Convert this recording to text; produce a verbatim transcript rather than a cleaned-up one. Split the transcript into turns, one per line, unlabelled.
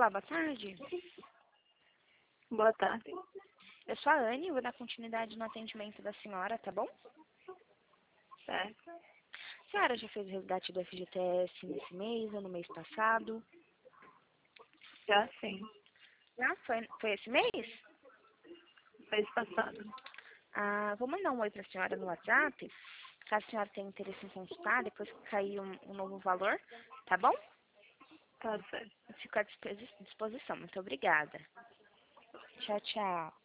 Olá, boa tarde.
Boa tarde.
Eu sou a Anne e vou dar continuidade no atendimento da senhora, tá bom?
Certo.
A senhora já fez o resgate do F G T S nesse mês ou no mês passado?
Já sim.
Já? Foi, foi esse mês?
Mês passado.
Ah, vou mandar um oi pra senhora no WhatsApp. Caso a senhora tenha interesse em consultar, depois que cair um, um novo valor, tá bom?
Tá certo.
Eu fico à disposi- disposição. Muito obrigada. Tchau, tchau.